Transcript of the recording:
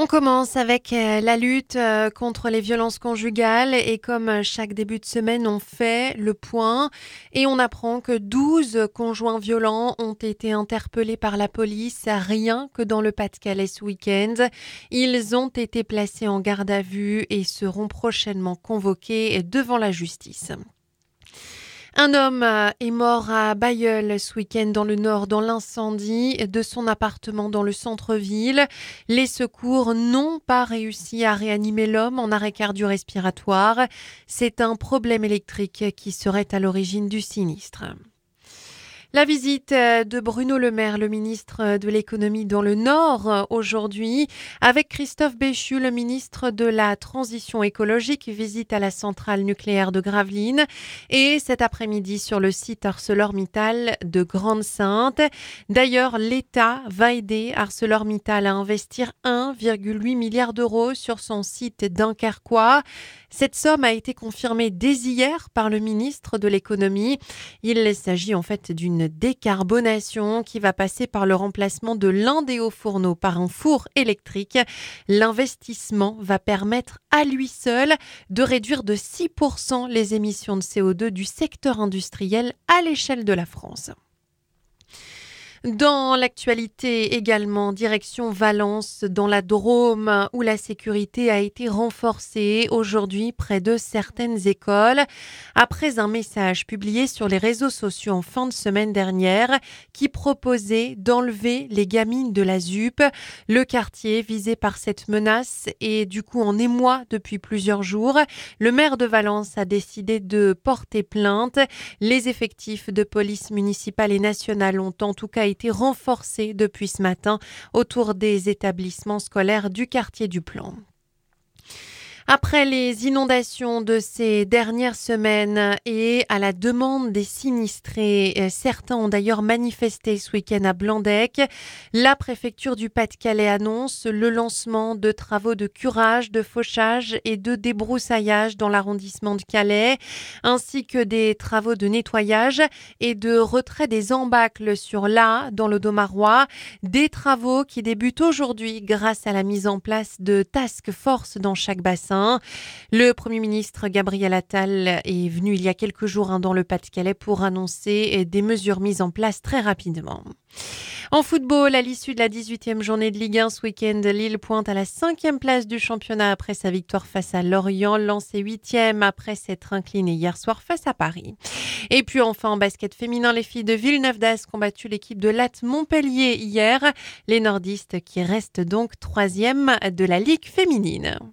On commence avec la lutte contre les violences conjugales et comme chaque début de semaine, on fait le point et on apprend que 12 conjoints violents ont été interpellés par la police rien que dans le Pas-de-Calais ce week-end. Ils ont été placés en garde à vue et seront prochainement convoqués devant la justice. Un homme est mort à Bailleul ce week-end dans le Nord dans l'incendie de son appartement dans le centre-ville. Les secours n'ont pas réussi à réanimer l'homme en arrêt cardio-respiratoire. C'est un problème électrique qui serait à l'origine du sinistre. La visite de Bruno Le Maire, le ministre de l'économie dans le Nord aujourd'hui, avec Christophe Béchu, le ministre de la Transition écologique, visite à la centrale nucléaire de Gravelines et cet après-midi sur le site ArcelorMittal de Grande-Synthe. D'ailleurs, l'État va aider ArcelorMittal à investir 1,8 milliard d'euros sur son site dunkerquois. Cette somme a été confirmée dès hier par le ministre de l'économie. Il s'agit en fait d'une décarbonation qui va passer par le remplacement de l'un des hauts fourneaux par un four électrique. L'investissement va permettre à lui seul de réduire de 6% les émissions de CO2 du secteur industriel à l'échelle de la France. Dans l'actualité également, direction Valence, dans la Drôme, où la sécurité a été renforcée aujourd'hui près de certaines écoles, après un message publié sur les réseaux sociaux en fin de semaine dernière qui proposait d'enlever les gamines de la ZUP. Le quartier visé par cette menace est du coup en émoi depuis plusieurs jours. Le maire de Valence a décidé de porter plainte. Les effectifs de police municipale et nationale ont en tout cas été renforcés depuis ce matin autour des établissements scolaires du quartier du Plan. Après les inondations de ces dernières semaines et à la demande des sinistrés, certains ont d'ailleurs manifesté ce week-end à Blandec. La préfecture du Pas-de-Calais annonce le lancement de travaux de curage, de fauchage et de débroussaillage dans l'arrondissement de Calais, ainsi que des travaux de nettoyage et de retrait des embâcles sur l'A dans le Domarois. Des travaux qui débutent aujourd'hui grâce à la mise en place de task force dans chaque bassin. Le Premier ministre Gabriel Attal est venu il y a quelques jours dans le Pas-de-Calais pour annoncer des mesures mises en place très rapidement. En football, à l'issue de la 18e journée de Ligue 1 ce week-end, Lille pointe à la 5e place du championnat après sa victoire face à Lorient. Lens est 8e après s'être incliné hier soir face à Paris. Et puis enfin en basket féminin, les filles de Villeneuve d'Ascq ont battu l'équipe de Latte Montpellier hier. Les nordistes qui restent donc 3e de la Ligue féminine.